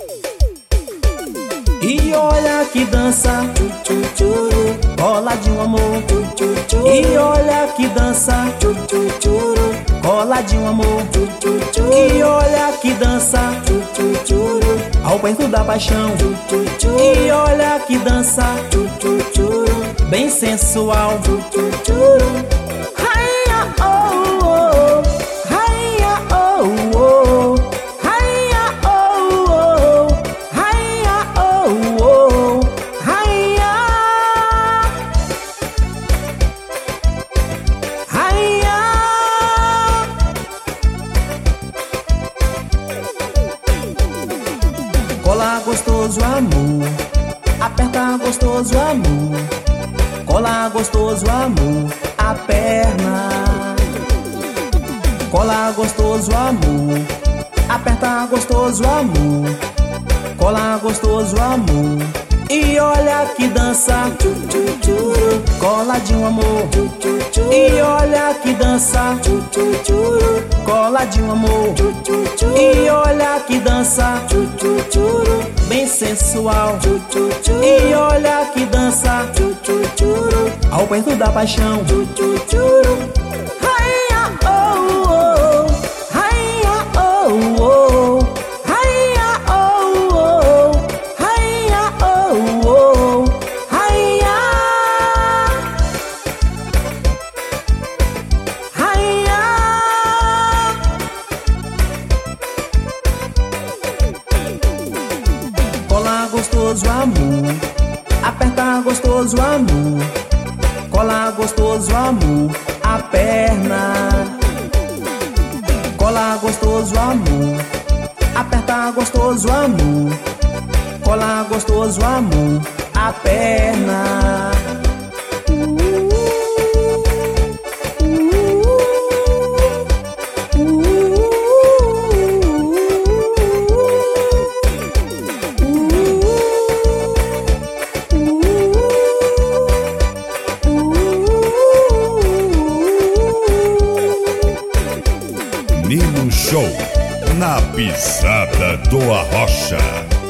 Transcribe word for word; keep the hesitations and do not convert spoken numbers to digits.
E olha que dança, tchu, tchu, tchuru, coladinho amor, tchu, tchu, tchuru. E olha que dança, tchu, tchu, tchuru, coladinho amor, tchu, tchu, tchuru. E olha que dança, tchu, tchu, tchuru, ao perto da paixão, tchu, tchu, tchuru. E olha que dança, tchu, tchu, tchuru, bem sensual, tchu, tchu, tchuru. Raia, oh, oh, raia, oh, oh, raia, oh, oh, raia, oh, oh, raia, raia. Cola gostoso amor, aperta gostoso amor, cola gostoso amor, a perna. Cola gostoso amor, aperta gostoso amor, cola gostoso amor. E olha que dança, tchu, tchu, tchuru, coladinho amor, tchu, tchu, tchuru. E olha que dança, tchu, tchu, tchuru, coladinho amor, tchu, tchu, tchuru. E olha que dança, tchu, tchu, tchuru, bem sensual, tchu, tchu, tchuru. E olha que dança, tchu, tchu, tchuru, ao perto da paixão, tchu, tchu, tchuru. Raia, oh, oh, raia, oh, oh, raia, oh, oh, raia, oh, oh, raia, raia. Cola gostoso amor, aperta gostoso amor, cola gostoso amor, a perna. Cola gostoso amor, aperta gostoso amor, cola gostoso amor, a perna. Nino Show, na pisada do Arrocha.